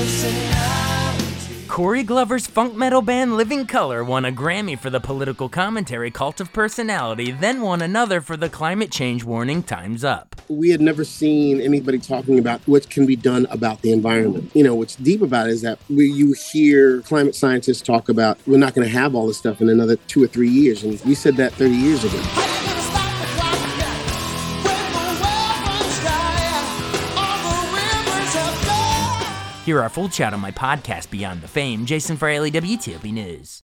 Corey Glover's funk metal band Living Colour won a Grammy for the political commentary Cult of Personality, then won another for the climate change warning Time's Up. We had never seen anybody talking about what can be done about the environment. You know, what's deep about it is that you hear climate scientists talk about we're not going to have all this stuff in another 2 or 3 years. And we said that 30 years ago. Hear our full chat on my podcast, Beyond the Fame. Jason Fraley, WTOP News.